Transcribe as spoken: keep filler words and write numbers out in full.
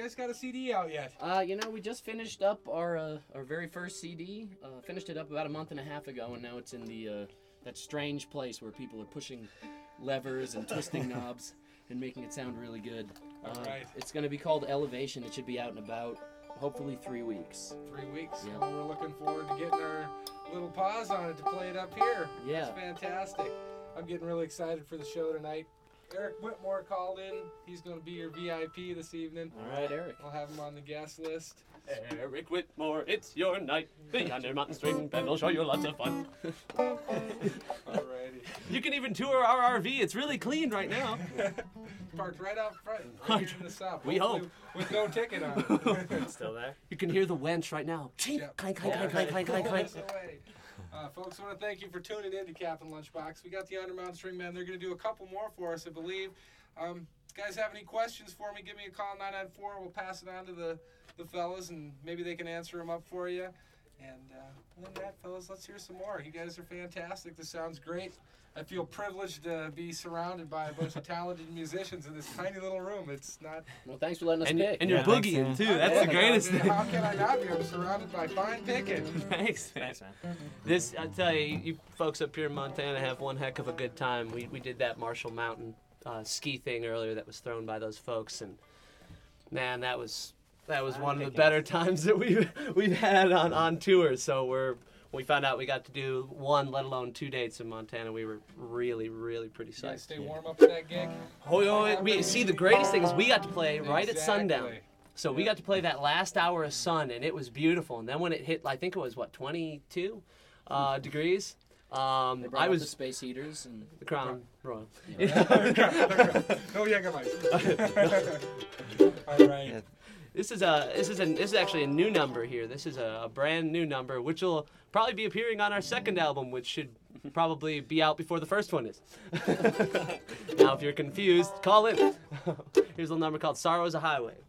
guys got a C D out yet? Uh, you know, we just finished up our uh, our very first C D. Uh, finished it up about a month and a half ago, and now it's in the uh, that strange place where people are pushing levers and twisting knobs and making it sound really good. Uh, All right. It's going to be called Elevation. It should be out in about hopefully three weeks. Three weeks. Yeah. Well, we're looking forward to getting our little paws on it to play it up here. Yeah. That's fantastic. I'm getting really excited for the show tonight. Eric Whitmore called in. He's going to be your V I P this evening. All right, Eric. I'll have him on the guest list. Eric Whitmore, it's your night. Beyond your mountain string band will show you lots of fun. Alrighty. You can even tour our R V. It's really clean right now. Parked right out front, right here in the south. We Hopefully with no ticket on it. Still there? You can hear the wench right now. Chink, Yep. clank, clank, clank, clank, clank, clank, clank. That's the way. Uh, folks, I want to thank you for tuning in to Captain Lunchbox. We got the Undermountain String Band. They're going to do a couple more for us, I believe. Um, guys have any questions for me, give me a call, nine nine four. We'll pass it on to the, the fellas, and maybe they can answer them up for you. And uh, other than that, fellas, let's hear some more. You guys are fantastic. This sounds great. I feel privileged to be surrounded by a bunch of talented musicians in this tiny little room. It's not... Well, thanks for letting us And, pick. and you're Yeah, thanks, boogieing man. too. That's the Yeah, greatest I mean, thing. How can I not be? I'm surrounded by fine picking. Thanks, man. Thanks, man. This, I tell you, you folks up here in Montana have one heck of a good time. We we did that Marshall Mountain uh, ski thing earlier that was thrown by those folks, and man, that was that was one of the better times that we've we've had on on tour. So we're we found out we got to do one, let alone two dates in Montana. We were really, really pretty You guys psyched. stay warm up to that gig? Oh, oh, we see the greatest thing is we got to play right at sundown. Exactly. So we got to play that last hour of sun, and it was beautiful. And then when it hit, I think it was what twenty-two uh, degrees. Um, They brought I out was the space heaters and the Crown Royal. No Jägermeister. All right. This is a this is a this is actually a new number here. This is a, a brand new number, which will probably be appearing on our second album, which should probably be out before the first one is. Now, if you're confused, call in. Here's a little number called "Sorrow is a Highway."